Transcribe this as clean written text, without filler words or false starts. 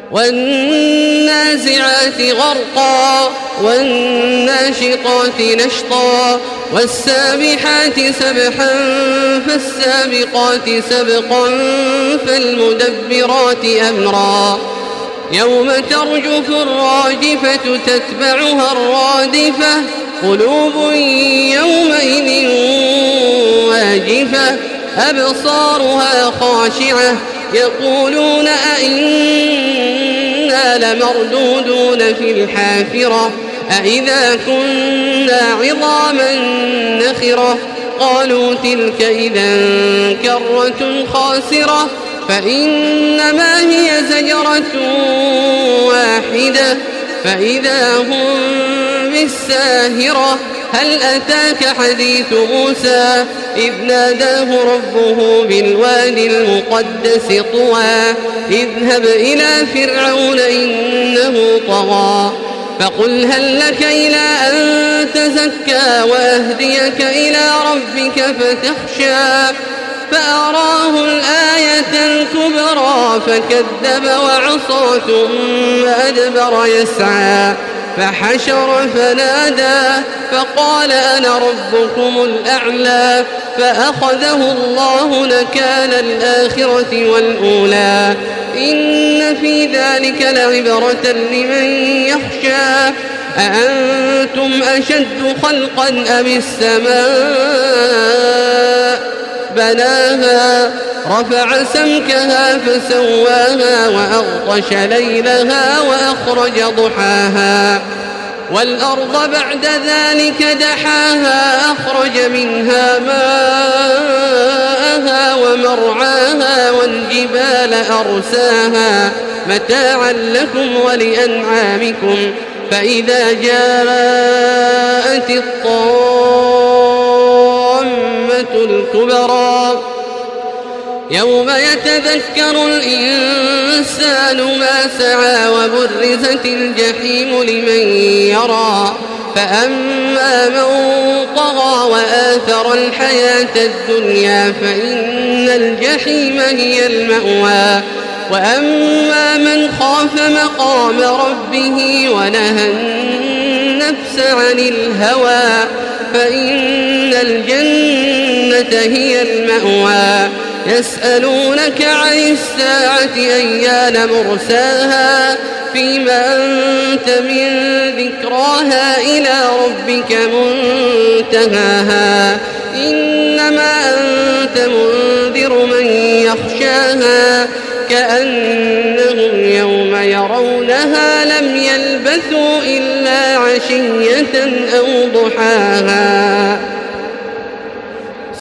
والنازعات غرقا والناشطات نشطا والسابحات سبحا فالسابقات سبقا فالمدبرات أمرا يوم ترجف الراجفة تتبعها الرادفة قلوب يومئذ واجفة أبصارها خاشعة يقولون أئنا لمردودون في الحافرة أئذا كنا عظاما نخرة قالوا تلك إذا كرة خاسرة فإنما هي زجرة واحدة فإذا هم بالساهرة هل أتاك حديث موسى إذ ناداه ربه بالوادي المقدس طوى اذهب إلى فرعون إنه طغى فقل هل لك إلى أن تزكى وأهديك إلى ربك فتخشى فأراه الآية الكبرى فكذب وعصى ثم أدبر يسعى فحشر فنادى فقال أنا ربكم الأعلى فأخذه الله نكال الآخرة والأولى إن في ذلك لعبرة لمن يخشى أأنتم أشد خلقا أم السماء بناها رفع سمكها فسواها وأغطش ليلها وأخرج ضحاها والأرض بعد ذلك دحاها أخرج منها ماءها ومرعاها والجبال أرساها متاعا لكم ولأنعامكم فإذا جاءت الطامة الكبرى يوم يتذكر الإنسان ما سعى وبرزت الجحيم لمن يرى فأما من طغى وآثر الحياة الدنيا فإن الجحيم هي المأوى وأما من خاف مقام ربه ونهى النفس عن الهوى فإن الجنة هي المأوى يسألونك عن الساعة أيان مرساها فيما أنت من ذكراها إلى ربك منتهاها إنما أنت منذر من يخشاها كأنهم يوم يرونها لم يلبثوا إلا عشية أو ضحاها